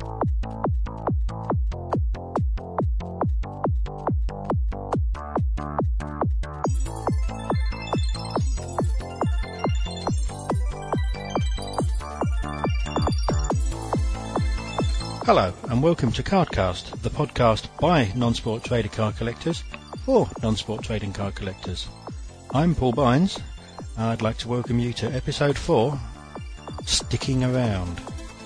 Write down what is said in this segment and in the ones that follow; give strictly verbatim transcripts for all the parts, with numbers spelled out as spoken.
Hello and welcome to Cardcast, the podcast by non-sport trader card collectors for non-sport trading card collectors. I'm Paul Bynes and I'd like to welcome you to episode four, Sticking Around.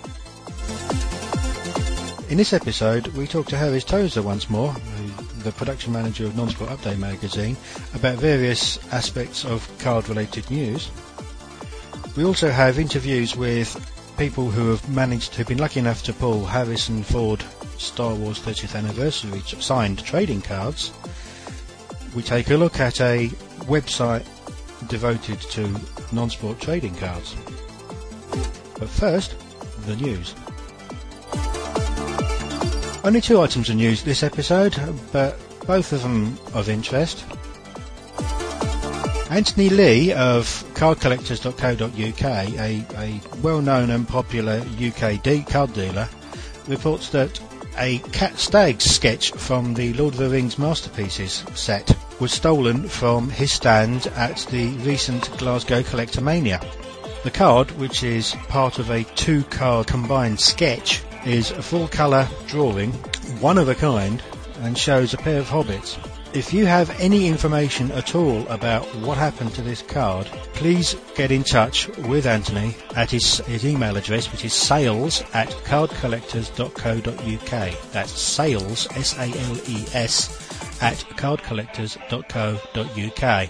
In this episode we talk to Harris Tozer once more, the production manager of Non-Sport Update magazine, about various aspects of card related news. We also have interviews with people who have managed to have been lucky enough to pull Harrison Ford Star Wars thirtieth anniversary signed trading cards. We take a look at a website devoted to non-sport trading cards. But first, the news. Only two items of news this episode, but both of them of interest. Anthony Lee of card collectors dot co dot uk, a, a well-known and popular U K de- card dealer, reports that a Cat Staggs sketch from the Lord of the Rings Masterpieces set was stolen from his stand at the recent Glasgow Collectormania. The card, which is part of a two-card combined sketch, is a full-colour drawing, one of a kind, and shows a pair of hobbits. If you have any information at all about what happened to this card, please get in touch with Anthony at his, his email address, which is sales at card collectors dot co dot uk. That's sales, S A L E S, at card collectors dot co dot uk.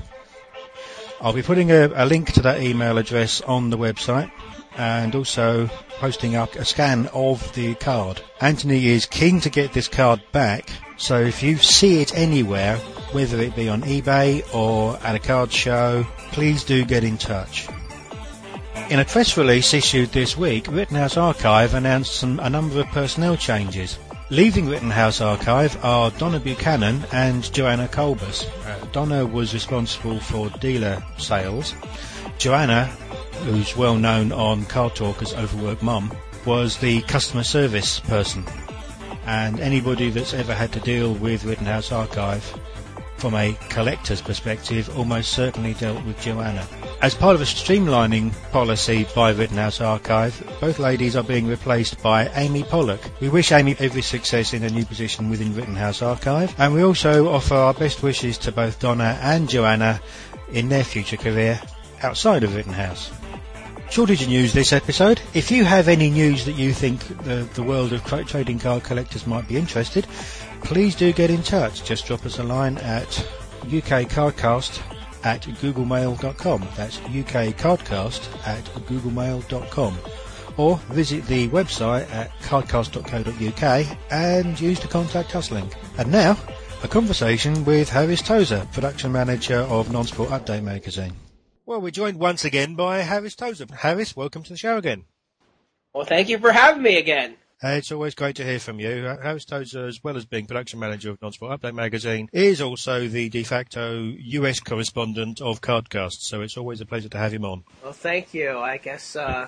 I'll be putting a, a link to that email address on the website and also posting up a scan of the card. Anthony is keen to get this card back, so if you see it anywhere, whether it be on eBay or at a card show, please do get in touch. In a press release issued this week, Rittenhouse Archive announced some, a number of personnel changes. Leaving Rittenhouse Archive are Donna Buchanan and Joanna Colbus. Uh, Donna was responsible for dealer sales. Joanna, who's well known on Card Talk as Overworked Mum, was the customer service person. And anybody that's ever had to deal with Rittenhouse Archive from a collector's perspective almost certainly dealt with Joanna. As part of a streamlining policy by Rittenhouse Archive, both ladies are being replaced by Amy Pollock. We wish Amy every success in her new position within Rittenhouse Archive, and we also offer our best wishes to both Donna and Joanna in their future career outside of Rittenhouse. Shortage of news this episode. If you have any news that you think the, the world of tra- trading card collectors might be interested, please do get in touch. Just drop us a line at ukcardcast at googlemail dot com. That's ukcardcast at googlemail dot com. Or visit the website at cardcast dot co dot uk and use the contact us link. And now, a conversation with Harris Tozer, production manager of Non-Sport Update magazine. Well, we're joined once again by Harris Tozer. Harris, welcome to the show again. Well, thank you for having me again. Uh, it's always great to hear from you. Uh, Harris Tozer, as well as being production manager of Non-Sport Update magazine, is also the de facto U S correspondent of Cardcast, so it's always a pleasure to have him on. Well, thank you. I guess uh,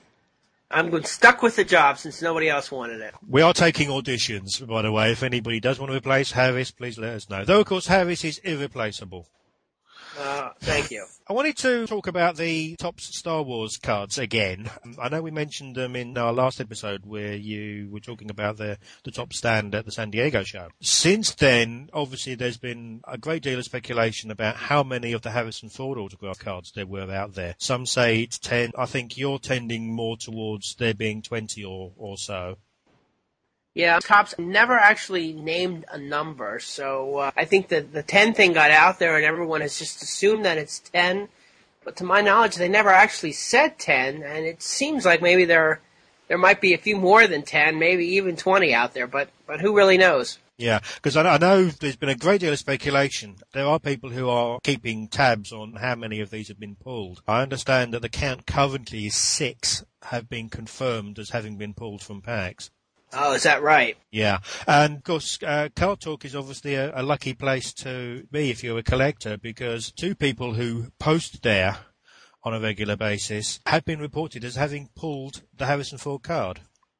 I'm stuck with the job since nobody else wanted it. We are taking auditions, by the way. If anybody does want to replace Harris, please let us know. Though, of course, Harris is irreplaceable. Uh, thank you. I wanted to talk about the Topps Star Wars cards again. I know we mentioned them in our last episode where you were talking about the, the top stand at the San Diego show. Since then, obviously, there's been a great deal of speculation about how many of the Harrison Ford autograph cards there were out there. Some say it's ten. I think you're tending more towards there being twenty or, or so. Yeah, Topps never actually named a number, so uh, I think that the ten thing got out there and everyone has just assumed that it's ten. But to my knowledge, they never actually said ten, and it seems like maybe there there might be a few more than ten, maybe even twenty out there, but, but who really knows? Yeah, because I, I know there's been a great deal of speculation. There are people who are keeping tabs on how many of these have been pulled. I understand that the count currently is six have been confirmed as having been pulled from packs. Oh, is that right? Yeah. And, of course, uh, Card Talk is obviously a, a lucky place to be if you're a collector, because two people who post there on a regular basis have been reported as having pulled the Harrison Ford card.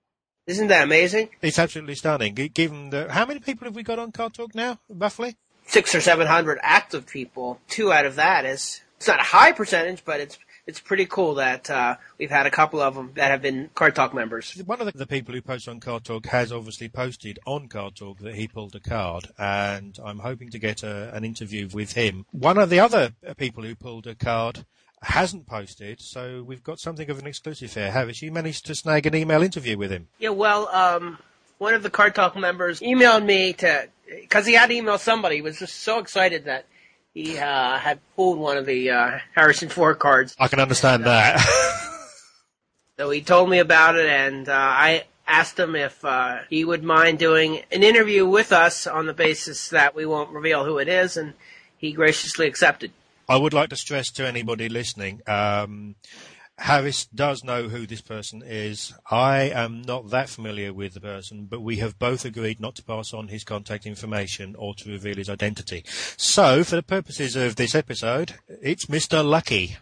Isn't that amazing? It's absolutely stunning. G- Given the, how many people have we got on Card Talk now, roughly? Six or seven hundred active people. Two out of that is, it's not a high percentage, but it's it's pretty cool that uh, we've had a couple of them that have been Card Talk members. One of the, the people who posts on Card Talk has obviously posted on Card Talk that he pulled a card, and I'm hoping to get a, an interview with him. One of the other people who pulled a card hasn't posted, so we've got something of an exclusive here. Harris, you managed to snag an email interview with him. Yeah, well, um, one of the Card Talk members emailed me to, because he had to email somebody. He was just so excited that he uh, had pulled one of the uh, Harrison Ford cards. I can understand and, uh, that. So he told me about it, and uh, I asked him if uh, he would mind doing an interview with us on the basis that we won't reveal who it is, and he graciously accepted. I would like to stress to anybody listening, um, Harris does know who this person is. I am not that familiar with the person, but we have both agreed not to pass on his contact information or to reveal his identity. So, for the purposes of this episode, it's Mister Lucky.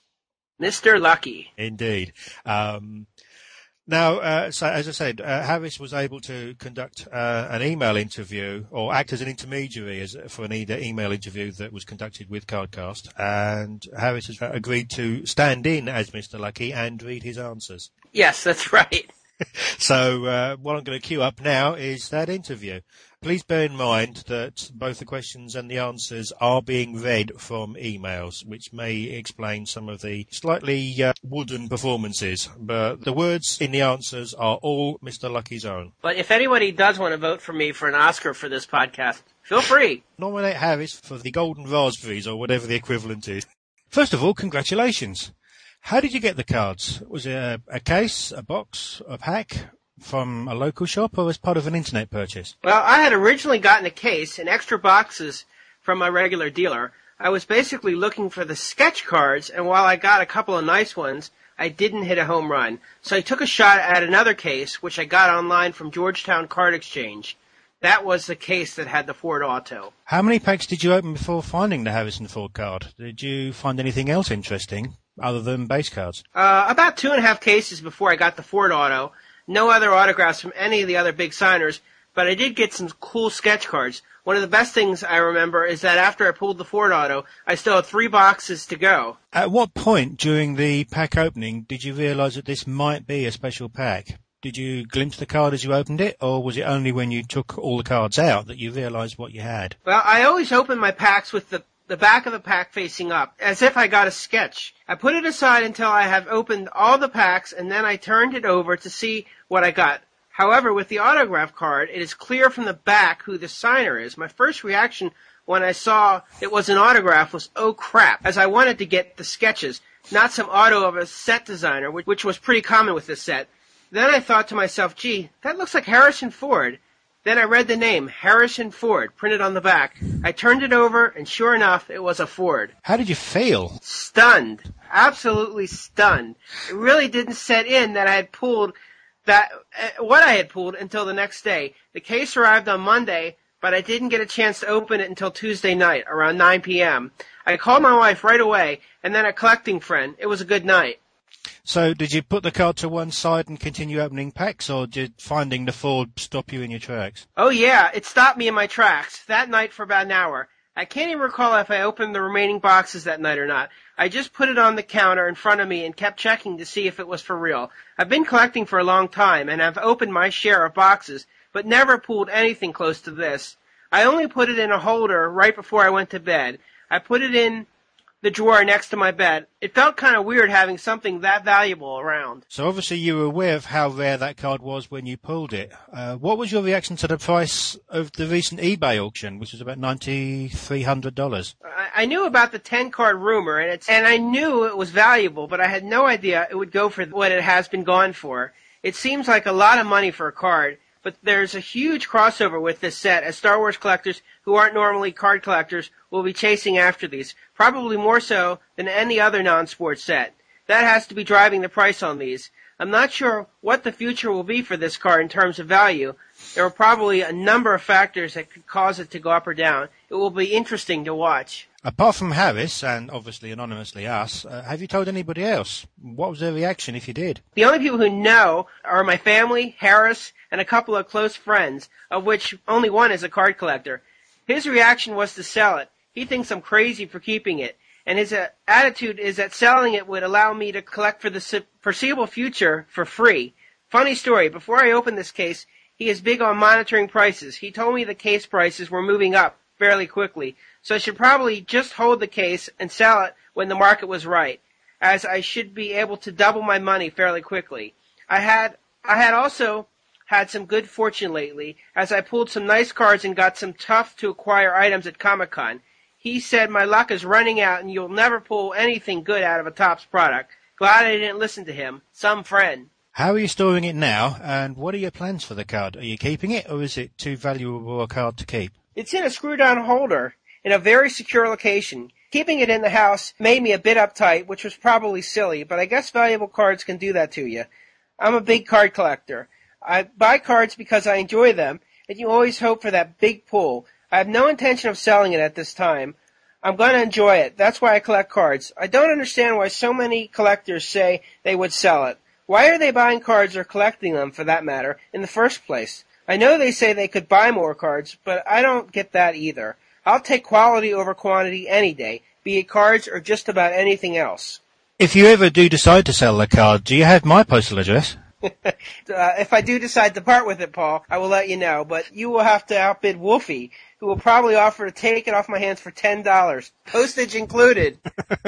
Mister Lucky. Indeed. Um, now, uh, so as I said, uh, Harris was able to conduct uh, an email interview or act as an intermediary as, for an e- email interview that was conducted with Cardcast, and Harris has agreed to stand in as Mister Lucky and read his answers. Yes, that's right. So uh, what I'm going to queue up now is that interview. Please bear in mind that both the questions and the answers are being read from emails, which may explain some of the slightly uh, wooden performances. But the words in the answers are all Mister Lucky's own. But if anybody does want to vote for me for an Oscar for this podcast, feel free. Nominate Harris for the Golden Raspberries or whatever the equivalent is. First of all, congratulations. How did you get the cards? Was it a, a case, a box, a pack from a local shop, or as part of an internet purchase? Well, I had originally gotten a case and extra boxes from my regular dealer. I was basically looking for the sketch cards, and while I got a couple of nice ones, I didn't hit a home run. So I took a shot at another case, which I got online from Georgetown Card Exchange. That was the case that had the Ford Auto. How many packs did you open before finding the Harrison Ford card? Did you find anything else interesting other than base cards? Uh, about two and a half cases before I got the Ford Auto. No other autographs from any of the other big signers, but I did get some cool sketch cards. One of the best things I remember is that after I pulled the Ford Auto, I still had three boxes to go. At what point during the pack opening did you realize that this might be a special pack? Did you glimpse the card as you opened it, or was it only when you took all the cards out that you realized what you had? Well, I always open my packs with the the back of the pack facing up, as if I got a sketch. I put it aside until I have opened all the packs, and then I turned it over to see what I got. However, with the autograph card, it is clear from the back who the signer is. My first reaction when I saw it was an autograph was, oh crap, as I wanted to get the sketches, not some auto of a set designer, which was pretty common with this set. Then I thought to myself, gee, that looks like Harrison Ford. Then I read the name, Harrison Ford, printed on the back. I turned it over, and sure enough, it was a Ford. How did you feel? Stunned. Absolutely stunned. It really didn't set in that I had pulled that, uh, what I had pulled until the next day. The case arrived on Monday, but I didn't get a chance to open it until Tuesday night, around nine p.m. I called my wife right away, and then a collecting friend. It was a good night. So did you put the card to one side and continue opening packs, or did finding the Ford stop you in your tracks? Oh yeah, it stopped me in my tracks, that night for about an hour. I can't even recall if I opened the remaining boxes that night or not. I just put it on the counter in front of me and kept checking to see if it was for real. I've been collecting for a long time and have opened my share of boxes, but never pulled anything close to this. I only put it in a holder right before I went to bed. I put it in the drawer next to my bed. It felt kind of weird having something that valuable around. So obviously you were aware of how rare that card was when you pulled it. Uh, what was your reaction to the price of the recent eBay auction, which was about nine thousand three hundred dollars? I, I knew about the ten-card rumor, and it's and I knew it was valuable, but I had no idea it would go for what it has been gone for. It seems like a lot of money for a card, but there's a huge crossover with this set, as Star Wars collectors who aren't normally card collectors will be chasing after these, probably more so than any other non-sports set. That has to be driving the price on these. I'm not sure what the future will be for this card in terms of value. There are probably a number of factors that could cause it to go up or down. It will be interesting to watch. Apart from Harris, and obviously anonymously us, uh, have you told anybody else? What was their reaction if you did? The only people who know are my family, Harris, and a couple of close friends, of which only one is a card collector. His reaction was to sell it. He thinks I'm crazy for keeping it, and his uh, attitude is that selling it would allow me to collect for the foreseeable future for free. Funny story, before I opened this case, he is big on monitoring prices. He told me the case prices were moving up fairly quickly, so I should probably just hold the case and sell it when the market was right, as I should be able to double my money fairly quickly. I had I had also had some good fortune lately, as I pulled some nice cards and got some tough-to-acquire items at Comic-Con. He said my luck is running out and you'll never pull anything good out of a Topps product. Glad I didn't listen to him. Some friend. How are you storing it now, and what are your plans for the card? Are you keeping it, or is it too valuable a card to keep? It's in a screw-down holder in a very secure location. Keeping it in the house made me a bit uptight, which was probably silly, but I guess valuable cards can do that to you. I'm a big card collector. I buy cards because I enjoy them, and you always hope for that big pull. I have no intention of selling it at this time. I'm going to enjoy it. That's why I collect cards. I don't understand why so many collectors say they would sell it. Why are they buying cards or collecting them, for that matter, in the first place? I know they say they could buy more cards, but I don't get that either. I'll take quality over quantity any day, be it cards or just about anything else. If you ever do decide to sell the card, do you have my postal address? uh, if I do decide to part with it, Paul, I will let you know, but you will have to outbid Wolfie, who will probably offer to take it off my hands for ten dollars, postage included.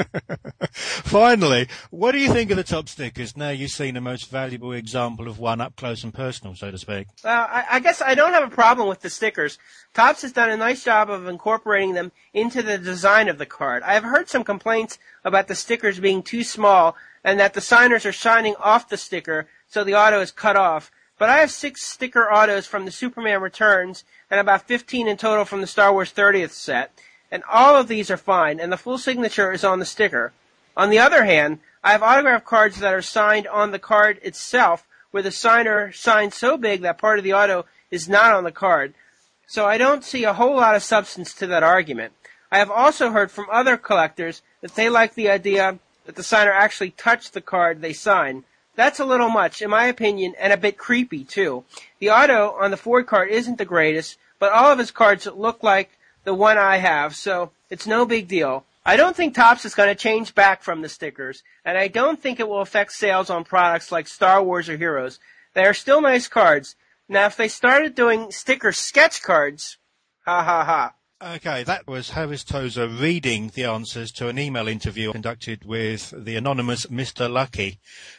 Finally, what do you think of the top stickers now you've seen the most valuable example of one up close and personal, so to speak? Well, I, I guess I don't have a problem with the stickers. Topps has done a nice job of incorporating them into the design of the card. I have heard some complaints about the stickers being too small and that the signers are signing off the sticker so the auto is cut off. But I have six sticker autos from the Superman Returns and about fifteen in total from the Star Wars thirtieth set, and all of these are fine, and the full signature is on the sticker. On the other hand, I have autograph cards that are signed on the card itself, where the signer signs so big that part of the auto is not on the card. So I don't see a whole lot of substance to that argument. I have also heard from other collectors that they like the idea that the signer actually touched the card they sign. That's a little much, in my opinion, and a bit creepy, too. The auto on the Ford card isn't the greatest, but all of his cards look like the one I have, so it's no big deal. I don't think Topps is going to change back from the stickers, and I don't think it will affect sales on products like Star Wars or Heroes. They are still nice cards. Now, if they started doing sticker sketch cards, ha ha ha. Okay, that was Harris Tozer reading the answers to an email interview conducted with the anonymous Mister Lucky,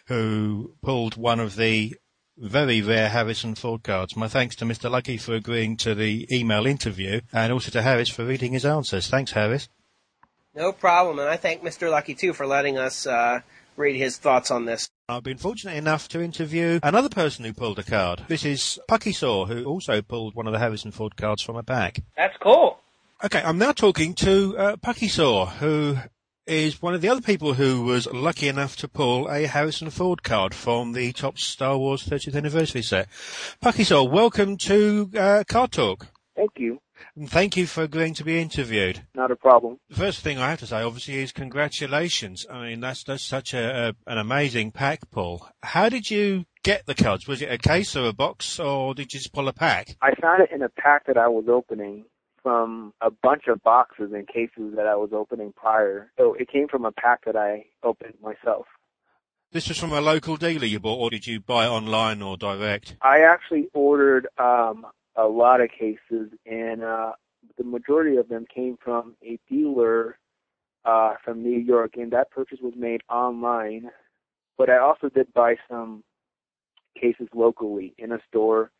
who pulled one of the very rare Harrison Ford cards. My thanks to Mister Lucky for agreeing to the email interview, and also to Harris for reading his answers. Thanks, Harris. No problem, and I thank Mister Lucky, too, for letting us uh, read his thoughts on this. I've been fortunate enough to interview another person who pulled a card. This is Pucky Saw, who also pulled one of the Harrison Ford cards from a pack. That's cool. Okay, I'm now talking to uh, Pucky Saw, who is one of the other people who was lucky enough to pull a Harrison Ford card from the Topps Star Wars thirtieth Anniversary set. Pucky Saw, welcome to uh, Card Talk. Thank you. And thank you for agreeing to be interviewed. Not a problem. The first thing I have to say, obviously, is congratulations. I mean, that's that's such a, a an amazing pack pull. How did you get the cards? Was it a case or a box, or did you just pull a pack? I found it in a pack that I was opening from a bunch of boxes and cases that I was opening prior. So it came from a pack that I opened myself. This was from a local dealer you bought, or did you buy it online or direct? I actually ordered um, a lot of cases, and uh, the majority of them came from a dealer uh, from New York, and that purchase was made online. But I also did buy some cases locally in a store.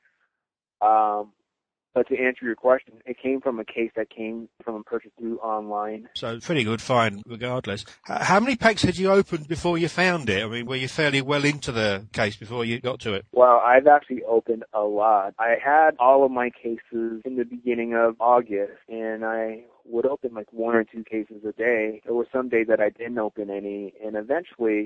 Um, But to answer your question, it came from a case that came from a purchase through online. So pretty good find regardless. H- how many packs had you opened before you found it? I mean, were you fairly well into the case before you got to it? Well, I've actually opened a lot. I had all of my cases in the beginning of August, and I would open like one or two cases a day. There were some days that I didn't open any, and eventually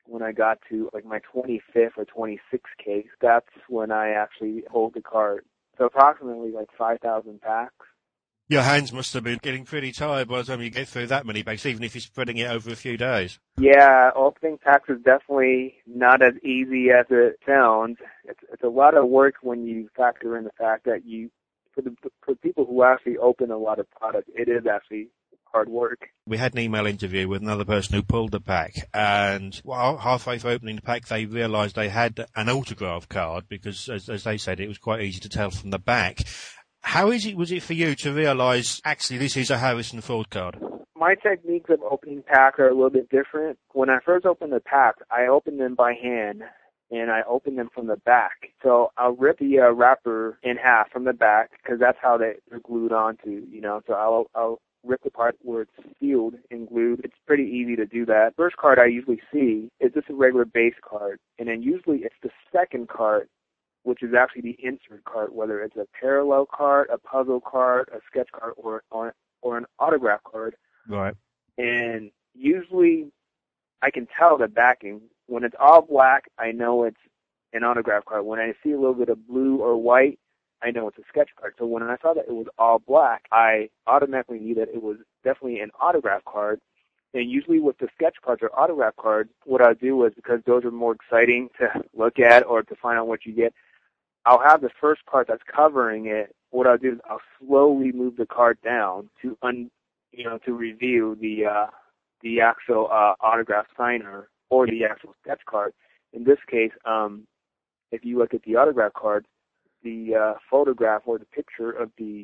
when I got to like my twenty-fifth or twenty-sixth case. That's when I actually pulled the card. So approximately like five thousand packs. Your hands must have been getting pretty tired by the time you get through that many packs, even if you're spreading it over a few days. Yeah, opening packs is definitely not as easy as it sounds. It's, it's a lot of work when you factor in the fact that you, for the for people who actually open a lot of products, it is actually hard work. We had an email interview with another person who pulled the pack, and well, halfway through opening the pack, they realised they had an autograph card because, as, as they said, it was quite easy to tell from the back. How easy was it for you to realise, actually, this is a Harrison Ford card? My techniques of opening packs are a little bit different. When I first opened the pack, I opened them by hand, and I opened them from the back. So I'll rip the uh, wrapper in half from the back, because that's how they, they're glued onto, you know. So I'll, I'll rip the part where it's sealed and glued. It's pretty easy to do that. First card I usually see is just a regular base card, and then usually it's the second card, which is actually the insert card, whether it's a parallel card, a puzzle card, a sketch card, or or, or an autograph card. Right. And usually I can tell the backing. When it's all black, I know it's an autograph card. When I see a little bit of blue or white, I know it's a sketch card. So when I saw that it was all black, I automatically knew that it was definitely an autograph card. And usually with the sketch cards or autograph cards, what I do is, because those are more exciting to look at or to find out what you get, I'll have the first part that's covering it. What I'll do is I'll slowly move the card down to un, you know, to reveal the uh, the actual uh, autograph signer or the actual sketch card. In this case, um, if you look at the autograph card, the uh, photograph or the picture of the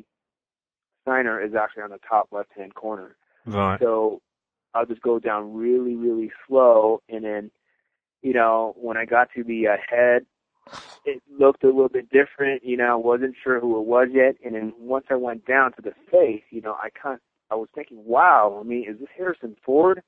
signer is actually on the top left-hand corner. Right. So I'll just go down really, really slow, and then, you know, when I got to the uh, head, it looked a little bit different, you know, I wasn't sure who it was yet, and then once I went down to the face, you know, I kind I was thinking, wow, I mean, is this Harrison Ford?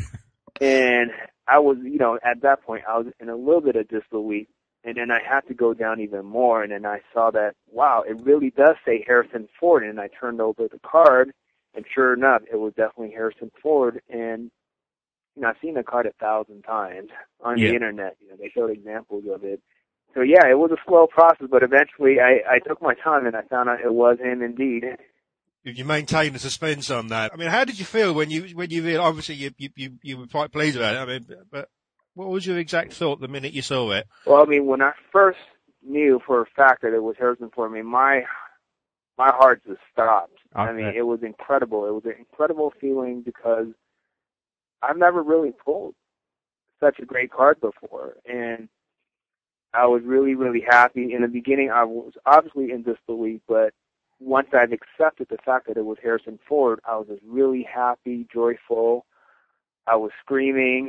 And I was, you know, at that point, I was in a little bit of disbelief, and then I had to go down even more, and then I saw that, wow, it really does say Harrison Ford, and I turned over the card, and sure enough, it was definitely Harrison Ford, and, you know, I've seen the card a thousand times on yeah. the internet, you know, they showed examples of it. So, yeah, it was a slow process, but eventually I, I took my time and I found out it was him indeed. You maintained the suspense on that. I mean, how did you feel when you when you realized, obviously you, you, you, you were quite pleased about it, I mean, but what was your exact thought the minute you saw it? Well, I mean, when I first knew for a fact that it was Harrison Ford, I mean, my, my heart just stopped. Okay. I mean, it was incredible. It was an incredible feeling because I've never really pulled such a great card before, and I was really, really happy. In the beginning, I was obviously in disbelief, but once I've accepted the fact that it was Harrison Ford, I was just really happy, joyful. I was screaming.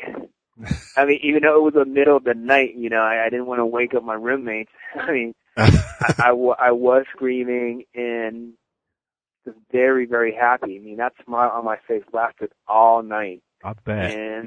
I mean, even though it was the middle of the night, you know, I, I didn't want to wake up my roommates. I mean, I, I, w- I was screaming and just very, very happy. I mean, that smile on my face lasted all night. I bet. And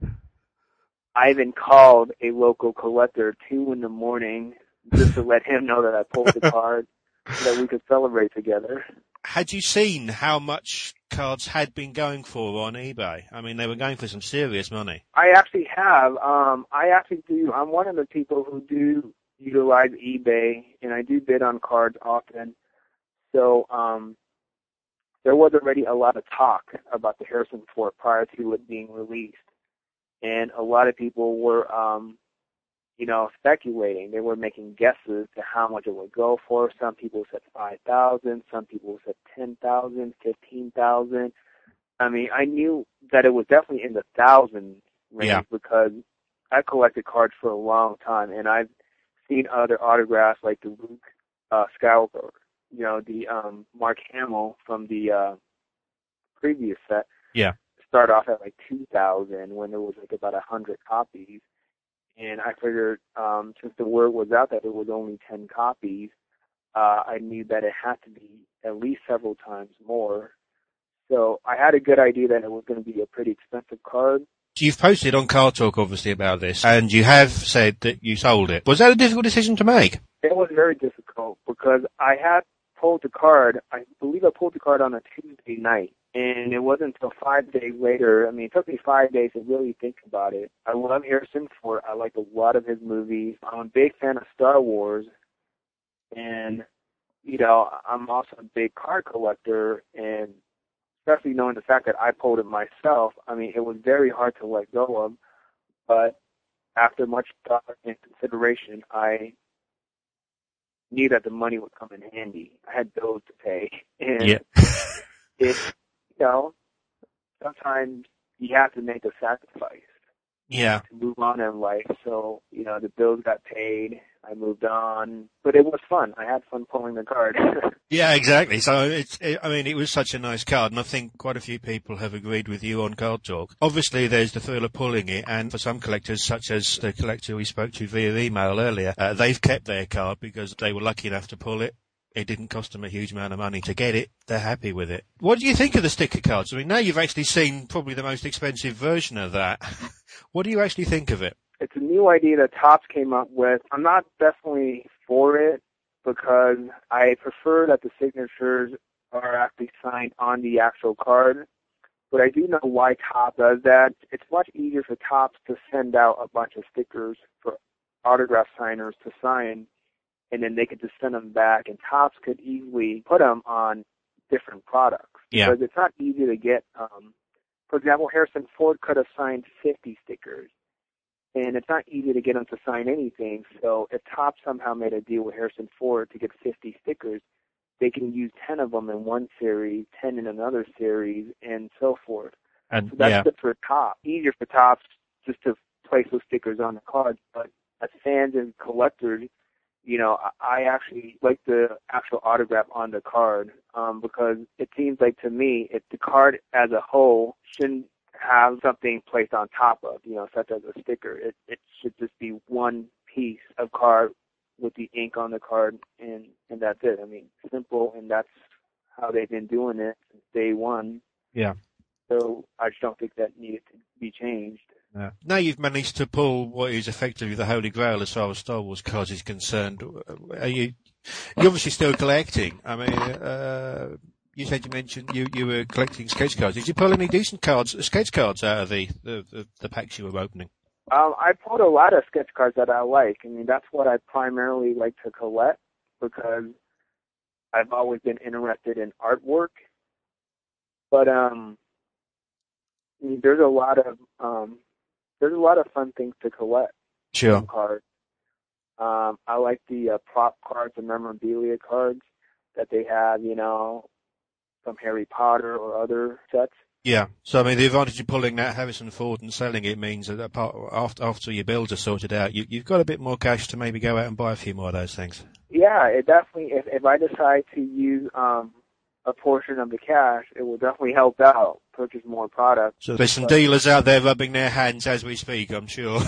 I even called a local collector two in the morning just to let him know that I pulled the card so that we could celebrate together. Had you seen how much cards had been going for on eBay? I mean, they were going for some serious money. I actually have. Um, I actually do. I'm one of the people who do utilize eBay, and I do bid on cards often. So um, there was already a lot of talk about the Harrison Ford prior to it being released. And a lot of people were, um, you know, speculating. They were making guesses to how much it would go for. Some people said five thousand dollars. Some people said ten thousand dollars, fifteen thousand dollars. I mean, I knew that it was definitely in the thousands range yeah. because I collected cards for a long time, and I've seen other autographs like the Luke uh, Skywalker, you know, the um, Mark Hamill from the uh, previous set. Yeah. Start off at like two thousand when there was like about a hundred copies, and I figured um, since the word was out that it was only ten copies, uh, I knew that it had to be at least several times more. So I had a good idea that it was going to be a pretty expensive card. You've posted on Card Talk obviously about this, and you have said that you sold it. Was that a difficult decision to make? It was very difficult because I had pulled the card. I believe I pulled the card on a Tuesday night. And it wasn't until five days later. I mean, it took me five days to really think about it. I love Harrison Ford. I like a lot of his movies. I'm a big fan of Star Wars. And, you know, I'm also a big card collector. And especially knowing the fact that I pulled it myself, I mean, it was very hard to let go of. But after much thought and consideration, I knew that the money would come in handy. I had bills to pay. And yeah. it, you know, sometimes you have to make a sacrifice. Yeah. To move on in life. So, you know, the bills got paid. I moved on. But it was fun. I had fun pulling the card. Yeah, exactly. So it's, it, I mean, it was such a nice card, and I think quite a few people have agreed with you on Card Talk. Obviously, there's the thrill of pulling it, and for some collectors, such as the collector we spoke to via email earlier, uh, they've kept their card because they were lucky enough to pull it. It didn't cost them a huge amount of money to get it. They're happy with it. What do you think of the sticker cards? I mean, now you've actually seen probably the most expensive version of that. What do you actually think of it? It's a new idea that Topps came up with. I'm not definitely for it because I prefer that the signatures are actually signed on the actual card. But I do know why Topps does that. It's much easier for Topps to send out a bunch of stickers for autograph signers to sign, and then they could just send them back, and Topps could easily put them on different products. Yeah. Because it's not easy to get, um, for example, Harrison Ford could have signed fifty stickers, and it's not easy to get him to sign anything. So if Topps somehow made a deal with Harrison Ford to get fifty stickers, they can use ten of them in one series, ten in another series, and so forth. And so that's yeah. good for Topps. Easier for Topps just to place those stickers on the cards, but as fans and collectors, you know, I actually like the actual autograph on the card um, because it seems like to me, if the card as a whole shouldn't have something placed on top of, you know, such as a sticker. It it should just be one piece of card with the ink on the card, and and that's it. I mean, simple, and that's how they've been doing it since day one. Yeah. So I just don't think that needed to be changed. Yeah. Now you've managed to pull what is effectively the Holy Grail as far as Star Wars cards is concerned. Are you, you're obviously still collecting. I mean, uh, you said you mentioned you, you were collecting sketch cards. Did you pull any decent cards, sketch cards out of the, the, the, the packs you were opening? Um, I pulled a lot of sketch cards that I like. I mean, that's what I primarily like to collect because I've always been interested in artwork. But um, I mean, there's a lot of um, there's a lot of fun things to collect. Sure. Cards. Um, I like the uh, prop cards and memorabilia cards that they have, you know, from Harry Potter or other sets. Yeah. So, I mean, the advantage of pulling that Harrison Ford and selling it means that apart, after, after your bills are sorted out, you, you've got a bit more cash to maybe go out and buy a few more of those things. Yeah, it definitely, if, if I decide to use um, a portion of the cash, it will definitely help out, purchase more products. So there's some but, dealers out there rubbing their hands as we speak, I'm sure.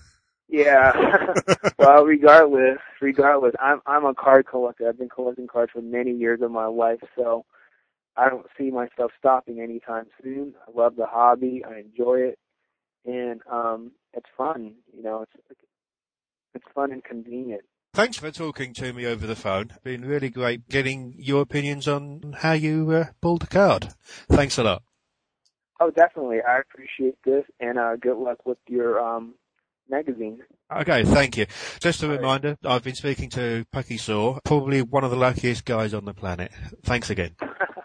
Yeah. Well, regardless, regardless, I'm I'm a card collector. I've been collecting cards for many years of my life, so I don't see myself stopping anytime soon. I love the hobby. I enjoy it, and um, it's fun. You know, it's it's fun and convenient. Thanks for talking to me over the phone. It's been really great getting your opinions on how you uh, pulled the card. Thanks a lot. Oh, definitely. I appreciate this, and uh, good luck with your um, magazine. Okay, thank you. Just a All reminder, right. I've been speaking to Pucky Saw, probably one of the luckiest guys on the planet. Thanks again.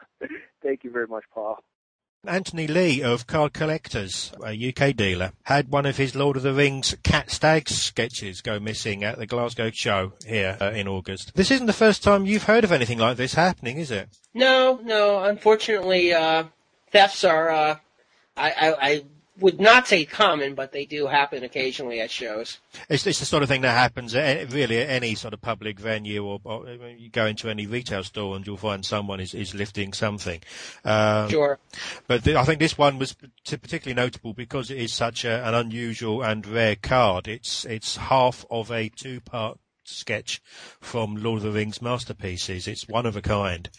Thank you very much, Paul. Anthony Lee of Card Collectors, a U K dealer, had one of his Lord of the Rings Cat Stags sketches go missing at the Glasgow show here uh, in August. This isn't the first time you've heard of anything like this happening, is it? No, no. Unfortunately, uh, thefts are, uh, I, I, I would not say common, but they do happen occasionally at shows. It's, it's the sort of thing that happens at, really at any sort of public venue, or, or you go into any retail store and you'll find someone is, is lifting something. Um, Sure. But th- I think this one was particularly notable because it is such a, an unusual and rare card. It's it's half of a two-part sketch from Lord of the Rings masterpieces. It's one of a kind.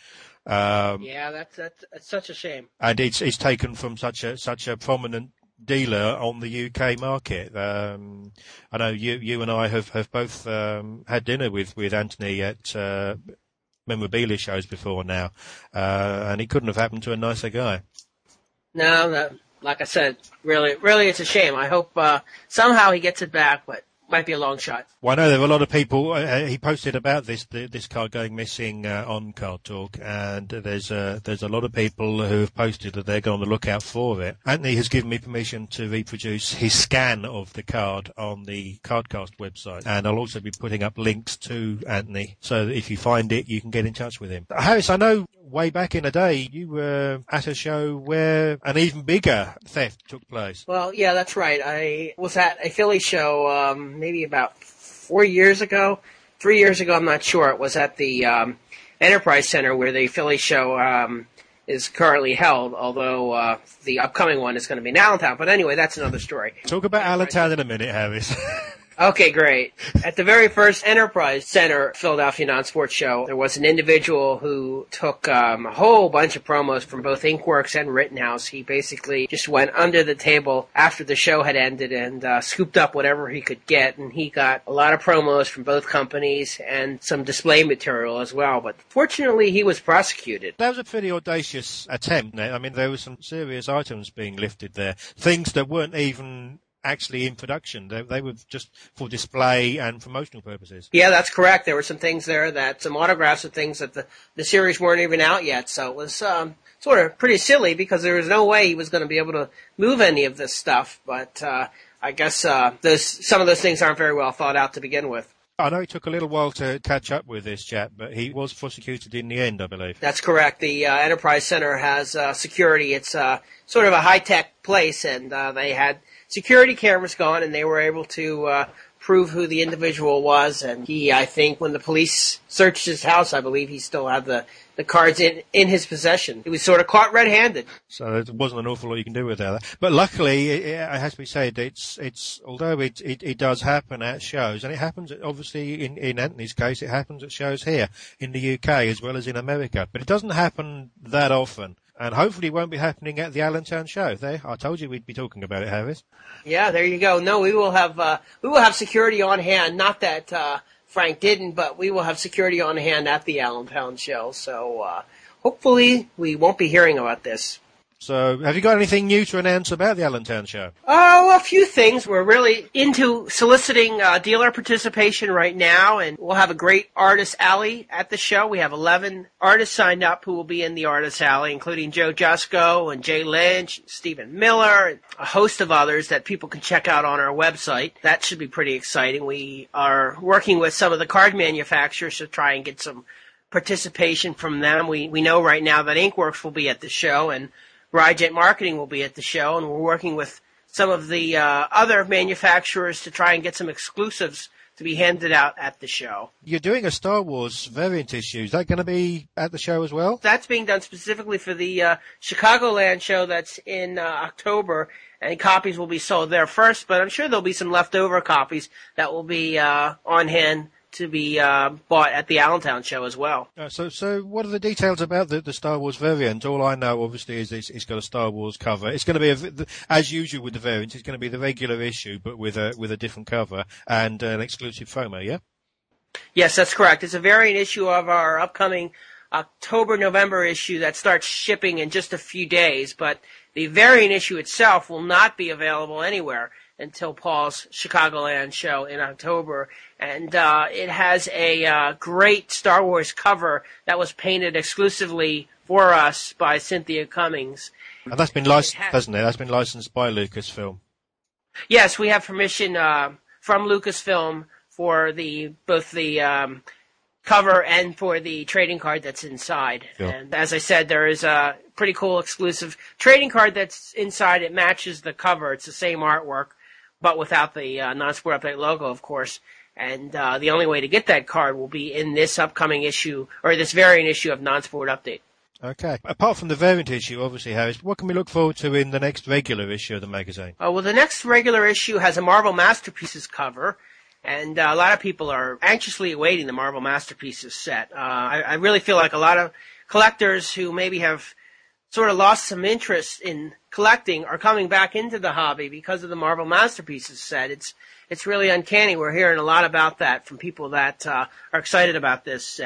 Um, yeah, that's, that's that's such a shame. And it's it's taken from such a such a prominent dealer on the U K market. Um, I know you you and I have have both um, had dinner with with Anthony at uh, memorabilia shows before now, uh, and he couldn't have happened to a nicer guy. No, no, like I said, really, really, it's a shame. I hope uh, somehow he gets it back, but might be a long shot. Well, I know there were a lot of people. Uh, he posted about this this card going missing uh, on Card Talk, and there's uh, there's a lot of people who have posted that they're going on the lookout for it. Anthony has given me permission to reproduce his scan of the card on the Cardcast website, and I'll also be putting up links to Anthony, so that if you find it, you can get in touch with him. Harris, I know way back in the day you were at a show where an even bigger theft took place. Well, yeah, that's right. I was at a Philly show um, maybe about four years ago, three years ago, I'm not sure. It was at the um, Enterprise Center where the Philly show um, is currently held, although uh, the upcoming one is going to be in Allentown. But anyway, that's another story. Talk about Allentown in a minute, Harris. Okay, great. At the very first Enterprise Center Philadelphia Non-Sports Show, there was an individual who took um, a whole bunch of promos from both Inkworks and Rittenhouse. He basically just went under the table after the show had ended and uh, scooped up whatever he could get, and he got a lot of promos from both companies and some display material as well. But fortunately, he was prosecuted. That was a pretty audacious attempt. I mean, there were some serious items being lifted there, things that weren't even actually in production. They, they were just for display and promotional purposes. Yeah, that's correct. There were some things there, that some autographs of things that the, the series weren't even out yet. So it was um, sort of pretty silly because there was no way he was going to be able to move any of this stuff. But uh, I guess uh, those, some of those things aren't very well thought out to begin with. I know it took a little while to catch up with this chap, but he was prosecuted in the end, I believe. That's correct. The uh, Enterprise Center has uh, security. It's uh, sort of a high-tech place, and uh, they had security cameras gone, and they were able to uh, prove who the individual was. And he, I think, when the police searched his house, I believe he still had the, the cards in, in his possession. He was sort of caught red-handed. So there wasn't an awful lot you can do with that. But luckily, it, it has to be said, it's it's although it, it it does happen at shows, and it happens obviously in in Anthony's case, it happens at shows here in the U K as well as in America. But it doesn't happen that often. And hopefully it won't be happening at the Allentown show. There, I told you we'd be talking about it, Harris. Yeah, there you go. No, we will have uh, we will have security on hand. Not that uh, Frank didn't, but we will have security on hand at the Allentown show. So uh, hopefully we won't be hearing about this. So, have you got anything new to announce about the Allentown show? Oh, a few things. We're really into soliciting uh, dealer participation right now, and we'll have a great artist alley at the show. We have eleven artists signed up who will be in the artist alley, including Joe Jusko and Jay Lynch, and Stephen Miller, and a host of others that people can check out on our website. That should be pretty exciting. We are working with some of the card manufacturers to try and get some participation from them. We we know right now that Inkworks will be at the show, and Ryjet Marketing will be at the show, and we're working with some of the uh, other manufacturers to try and get some exclusives to be handed out at the show. You're doing a Star Wars variant issue. Is that going to be at the show as well? That's being done specifically for the uh, Chicagoland show that's in uh, October, and copies will be sold there first, but I'm sure there'll be some leftover copies that will be uh, on hand to be uh, bought at the Allentown show as well. Uh, so, so what are the details about the, the Star Wars variant? All I know, obviously, is it's, it's got a Star Wars cover. It's going to be, a, as usual with the variants, it's going to be the regular issue, but with a with a different cover and an exclusive FOMO, yeah? Yes, that's correct. It's a variant issue of our upcoming October-November issue that starts shipping in just a few days, but the variant issue itself will not be available anywhere until Paul's Chicagoland show in October. And uh, it has a uh, great Star Wars cover that was painted exclusively for us by Cynthia Cummings. And that's been licensed, ha- hasn't it? That's been licensed by Lucasfilm. Yes, we have permission uh, from Lucasfilm for the both the um, cover and for the trading card that's inside. Sure. And as I said, there is a pretty cool exclusive trading card that's inside. It matches the cover. It's the same artwork, but without the uh, Non-Sport Update logo, of course. And uh, the only way to get that card will be in this upcoming issue, or this variant issue of Non-Sport Update. Okay. Apart from the variant issue, obviously, Harris, what can we look forward to in the next regular issue of the magazine? Uh, well, the next regular issue has a Marvel Masterpieces cover, and uh, a lot of people are anxiously awaiting the Marvel Masterpieces set. Uh, I, I really feel like a lot of collectors who maybe have sort of lost some interest in collecting are coming back into the hobby because of the Marvel Masterpieces set. It's it's really uncanny. We're hearing a lot about that from people that uh, are excited about this set.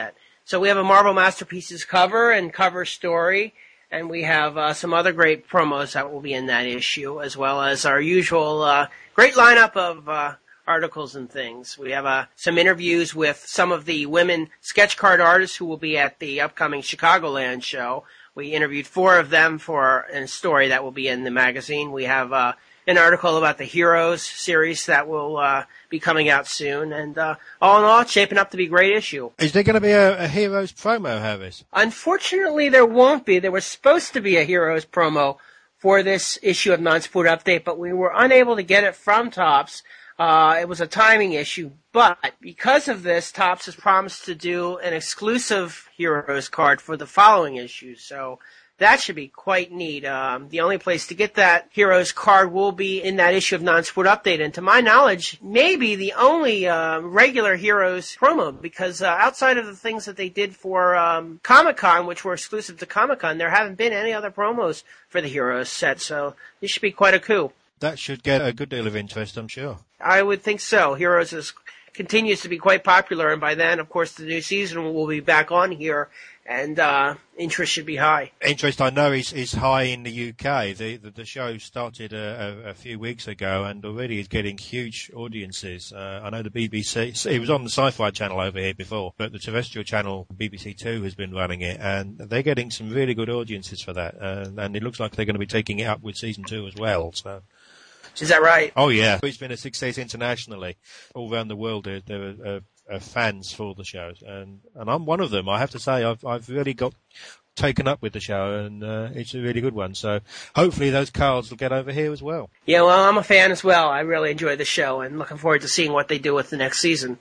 So we have a Marvel Masterpieces cover and cover story, and we have uh, some other great promos that will be in that issue, as well as our usual uh, great lineup of uh, articles and things. We have uh, some interviews with some of the women sketch card artists who will be at the upcoming Chicagoland show. We interviewed four of them for a story that will be in the magazine. We have uh, an article about the Heroes series that will uh, be coming out soon. And uh, all in all, it's shaping up to be a great issue. Is there going to be a, a Heroes promo, Harris? Unfortunately, there won't be. There was supposed to be a Heroes promo for this issue of Non-Sport Update, but we were unable to get it from Topps. Uh, it was a timing issue, but because of this, Topps has promised to do an exclusive Heroes card for the following issue, so that should be quite neat. Um, the only place to get that Heroes card will be in that issue of Non-Sport Update, and to my knowledge, maybe the only uh, regular Heroes promo, because uh, outside of the things that they did for um, Comic-Con, which were exclusive to Comic-Con, there haven't been any other promos for the Heroes set, so this should be quite a coup. That should get a good deal of interest, I'm sure. I would think so. Heroes is, continues to be quite popular, and by then, of course, the new season will be back on here, and uh, interest should be high. Interest, I know, is, is high in the U K. The the, the show started a, a, a few weeks ago, and already is getting huge audiences. Uh, I know the B B C, it was on the Sci-Fi channel over here before, but the terrestrial channel, B B C Two, has been running it, and they're getting some really good audiences for that. Uh, and it looks like they're going to be taking it up with season two as well, so... Is that right? Oh, yeah. It's been a success internationally. All around the world, there, there are, are, are fans for the show. And, and I'm one of them. I have to say, I've, I've really got taken up with the show, and uh, it's a really good one. So hopefully those cards will get over here as well. Yeah, well, I'm a fan as well. I really enjoy the show, and looking forward to seeing what they do with the next season.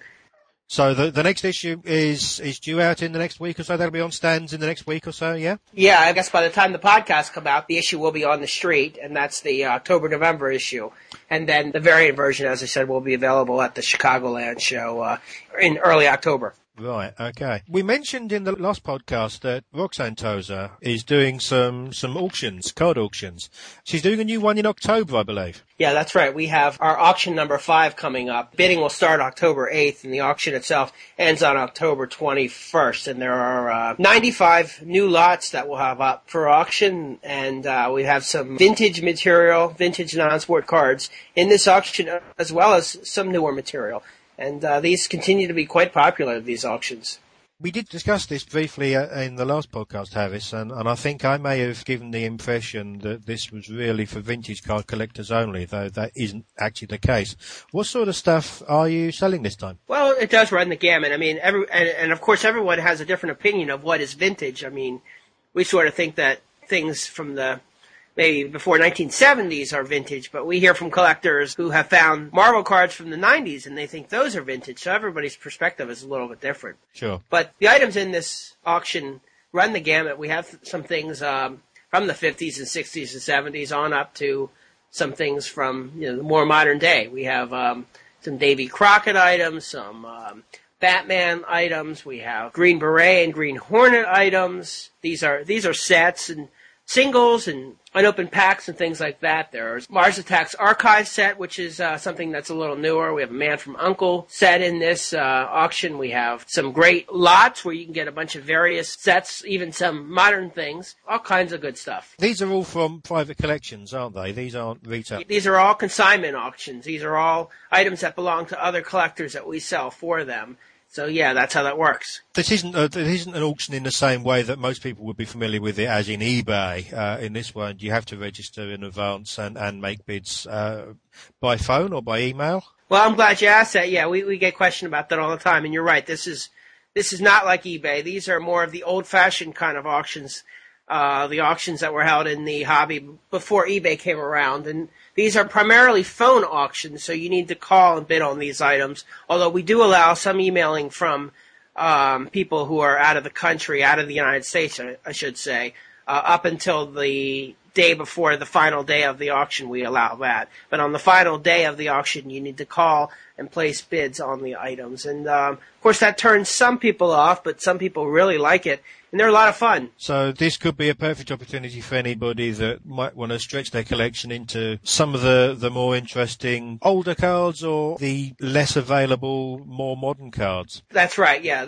So the the next issue is is due out in the next week or so. That'll be on stands in the next week or so, yeah? Yeah, I guess by the time the podcast come out, the issue will be on the street, and that's the October-November issue. And then the variant version, as I said, will be available at the Chicagoland show uh, in early October. Right, okay. We mentioned in the last podcast that Roxanne Tozer is doing some, some auctions, card auctions. She's doing a new one in October, I believe. Yeah, that's right. We have our auction number five coming up. Bidding will start October eighth, and the auction itself ends on October twenty-first. And there are uh, ninety-five new lots that we'll have up for auction, and uh, we have some vintage material, vintage non-sport cards in this auction, as well as some newer material. And uh, these continue to be quite popular, these auctions. We did discuss this briefly uh, in the last podcast, Harris, and, and I think I may have given the impression that this was really for vintage card collectors only, though that isn't actually the case. What sort of stuff are you selling this time? Well, it does run the gamut. I mean, every and, and of course everyone has a different opinion of what is vintage. I mean, we sort of think that things from the maybe before nineteen seventies are vintage, but we hear from collectors who have found Marvel cards from the nineties, and they think those are vintage, so everybody's perspective is a little bit different. Sure. But the items in this auction run the gamut. We have some things um, from the fifties and sixties and seventies on up to some things from, you know, the more modern day. We have um, some Davy Crockett items, some um, Batman items. We have Green Beret and Green Hornet items. These are these are sets and singles and unopened packs and things like that. There's Mars Attacks Archive set, which is uh, something that's a little newer. We have a Man from U N C L E set in this uh, auction. We have some great lots where you can get a bunch of various sets, even some modern things, all kinds of good stuff. These are all from private collections, aren't they? These aren't retail. These are all consignment auctions. These are all items that belong to other collectors that we sell for them. So, yeah, that's how that works. This isn't a, this isn't an auction in the same way that most people would be familiar with it as in eBay. Uh, in this one, you have to register in advance and, and make bids uh, by phone or by email. Well, I'm glad you asked that. Yeah, we, we get questioned about that all the time, and you're right. This is this is not like eBay. These are more of the old-fashioned kind of auctions, uh, the auctions that were held in the hobby before eBay came around. And these are primarily phone auctions, so you need to call and bid on these items, although we do allow some emailing from um, people who are out of the country, out of the United States, I should say, uh, up until the day before the final day of the auction, we allow that. But on the final day of the auction, you need to call and place bids on the items. And, um, of course, that turns some people off, but some people really like it, and they're a lot of fun. So this could be a perfect opportunity for anybody that might want to stretch their collection into some of the, the more interesting older cards or the less available, more modern cards. That's right, yeah. There's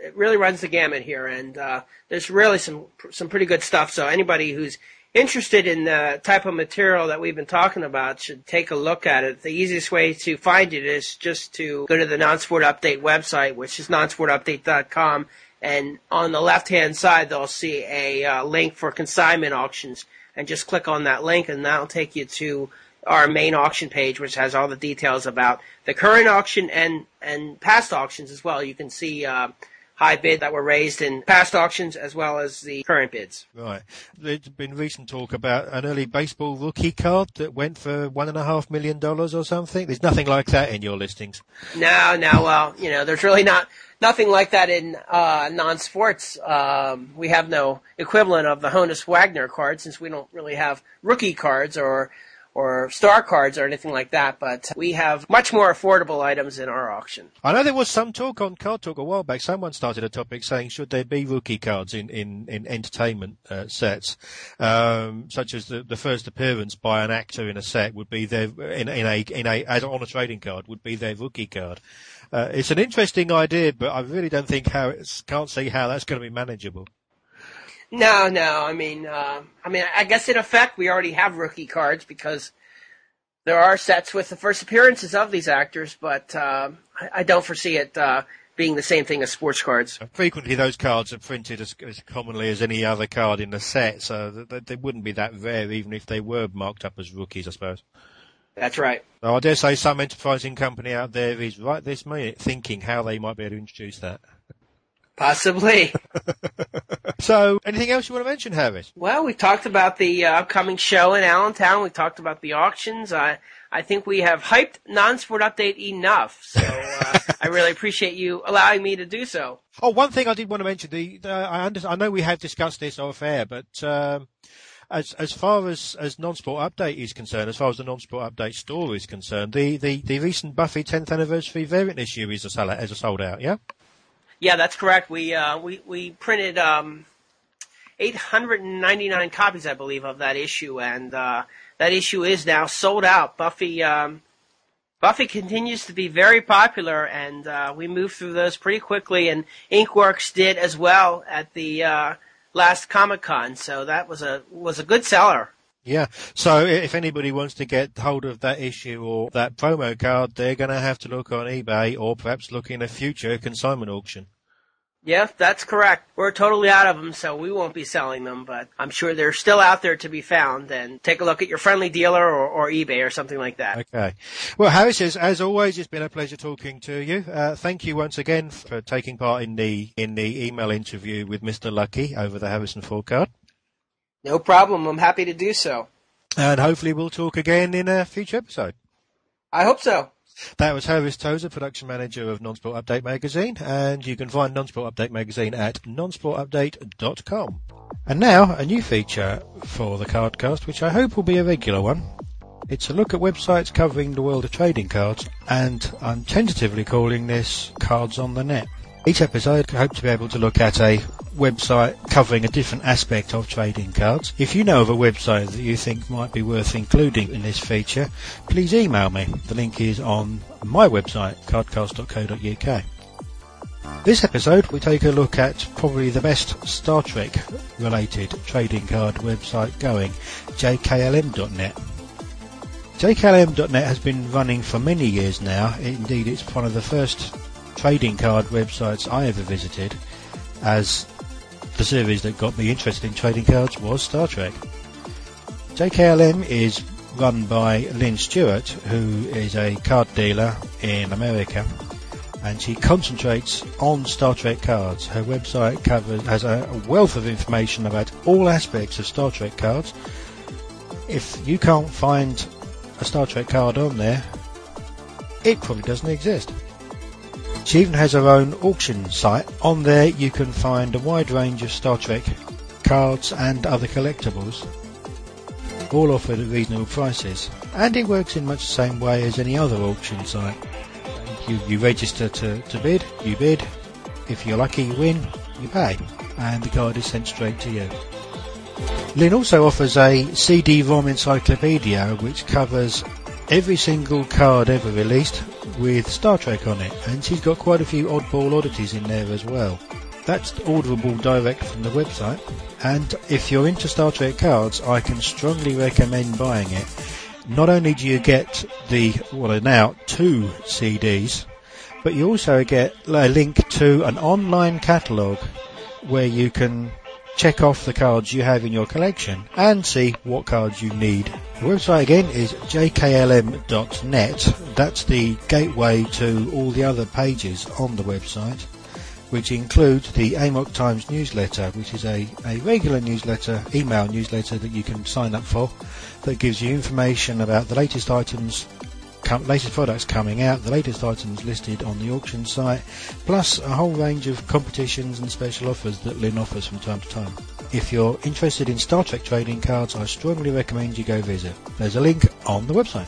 it really runs the gamut here, and uh, there's really some some pretty good stuff. So anybody who's interested in the type of material that we've been talking about should take a look at it. The easiest way to find it is just to go to the Non-Sport Update website, which is non sport update dot com, and on the left-hand side they'll see a uh, link for consignment auctions, and just click on that link, and that'll take you to our main auction page, which has all the details about the current auction and, and past auctions as well. You can see uh, high bid that were raised in past auctions as well as the current bids. Right. There's been recent talk about an early baseball rookie card that went for one and a half million dollars or something. There's nothing like that in your listings. No, no. Well, you know, there's really not nothing like that in uh, non-sports. Um, we have no equivalent of the Honus Wagner card, since we don't really have rookie cards or or star cards or anything like that, but we have much more affordable items in our auction. I know there was some talk on Card Talk a while back. Someone started a topic saying, should there be rookie cards in, in, in entertainment uh, sets, um, such as the, the first appearance by an actor in a set would be their, in, in a, in a, as on a trading card, would be their rookie card. Uh, it's an interesting idea, but I really don't think how it's, can't see how that's going to be manageable. No, no. I mean, uh, I mean, I guess in effect we already have rookie cards because there are sets with the first appearances of these actors, but uh, I, I don't foresee it uh, being the same thing as sports cards. Frequently, those cards are printed as, as commonly as any other card in the set, so that they wouldn't be that rare, even if they were marked up as rookies, I suppose. That's right. So I dare say some enterprising company out there is right this minute thinking how they might be able to introduce that. Possibly. So, anything else you want to mention, Harris? Well, we talked about the uh, upcoming show in Allentown. We talked about the auctions. I I think we have hyped Non-Sport Update enough. So uh, I really appreciate you allowing me to do so. Oh, one thing I did want to mention. The, the I, under, I know we have discussed this off air, but um, as as far as, as Non-Sport Update is concerned, as far as the Non-Sport Update store is concerned, the, the, the recent Buffy tenth anniversary variant issue is a sell is a sold out. Yeah. Yeah, that's correct. We uh, we we printed um, eight hundred ninety-nine copies, I believe, of that issue, and uh, that issue is now sold out. Buffy um, Buffy continues to be very popular, and uh, we moved through those pretty quickly. And Inkworks did as well at the uh, last Comic-Con, so that was a was a good seller. Yeah, so if anybody wants to get hold of that issue or that promo card, they're going to have to look on eBay or perhaps look in a future consignment auction. Yeah, that's correct. We're totally out of them, so we won't be selling them, but I'm sure they're still out there to be found, and take a look at your friendly dealer or, or eBay or something like that. Okay. Well, Harris, as, as always, it's been a pleasure talking to you. Uh, thank you once again for taking part in the in the email interview with Mister Lucky over the Harrison Ford card. No problem. I'm happy to do so. And hopefully we'll talk again in a future episode. I hope so. That was Harris Tozer, production manager of Non-Sport Update magazine, and you can find Non-Sport Update magazine at non sport update dot com. And now, a new feature for the Cardcast, which I hope will be a regular one. It's a look at websites covering the world of trading cards, and I'm tentatively calling this Cards on the Net. Each episode, I hope to be able to look at a website covering a different aspect of trading cards. If you know of a website that you think might be worth including in this feature, please email me. The link is on my website, cardcast dot co dot uk. This episode, we take a look at probably the best Star Trek related trading card website going, j k l m dot net. j k l m dot net has been running for many years now. Indeed, it's one of the first trading card websites I ever visited, as the series that got me interested in trading cards was Star Trek. J K L M is run by Lynn Stewart, who is a card dealer in America, and she concentrates on Star Trek cards. Her website covers has a wealth of information about all aspects of Star Trek cards. If you can't find a Star Trek card on there, it probably doesn't exist. She even has her own auction site. On there you can find a wide range of Star Trek cards and other collectibles, all offered at reasonable prices. And it works in much the same way as any other auction site. You, you register to, to bid, you bid, if you're lucky you win, you pay, and the card is sent straight to you. Lynn also offers a C D ROM encyclopedia which covers every single card ever released with Star Trek on it, and she's got quite a few oddball oddities in there as well. That's orderable direct from the website. And if you're into Star Trek cards, I can strongly recommend buying it. Not only do you get the, what are now, two C Ds, but you also get a link to an online catalogue where you can check off the cards you have in your collection and see what cards you need. The website again is j k l m dot net. That's the gateway to all the other pages on the website, which includes the A M O C Times newsletter, which is a, a regular newsletter, email newsletter that you can sign up for, that gives you information about the latest items, com- latest products coming out, the latest items listed on the auction site, plus a whole range of competitions and special offers that Lynn offers from time to time. If you're interested in Star Trek trading cards, I strongly recommend you go visit. There's a link on the website.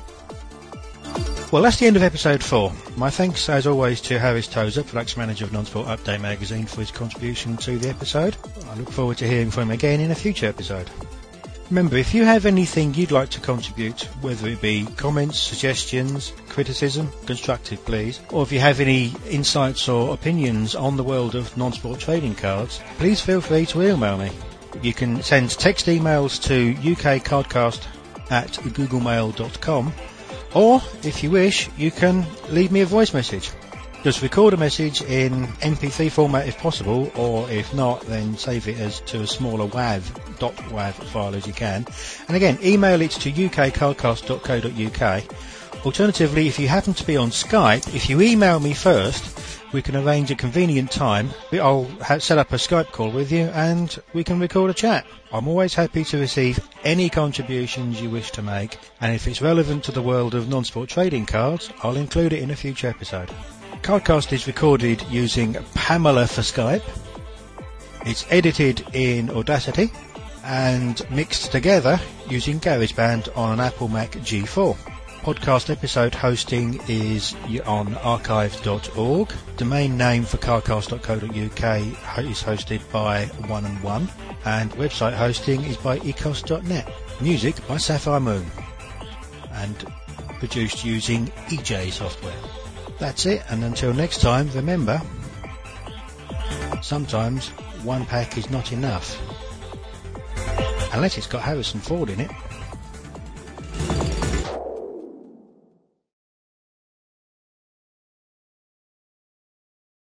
Well, that's the end of episode four. My thanks, as always, to Harris Tozer, production manager of Non-Sport Update magazine, for his contribution to the episode. I look forward to hearing from him again in a future episode. Remember, if you have anything you'd like to contribute, whether it be comments, suggestions, criticism, constructive please, or if you have any insights or opinions on the world of non-sport trading cards, please feel free to email me. You can send text emails to ukcardcast at googlemail dot com, or, if you wish, you can leave me a voice message. Just record a message in M P three format if possible, or if not, then save it as to a smaller WAV, .wav file as you can. And again, email it to u k cardcast dot co dot u k. Alternatively, if you happen to be on Skype, if you email me first, we can arrange a convenient time. I'll ha- set up a Skype call with you and we can record a chat. I'm always happy to receive any contributions you wish to make, and if it's relevant to the world of non-sport trading cards, I'll include it in a future episode. Cardcast is recorded using Pamela for Skype. It's edited in Audacity and mixed together using GarageBand on an Apple Mac G four. Podcast episode hosting is on archive dot org. Domain name for cardcast dot co dot u k is hosted by One and One, and website hosting is by ecos dot net. Music by Sapphire Moon, and produced using E J software. That's it, and until next time, remember, sometimes one pack is not enough, unless it's got Harrison Ford in it.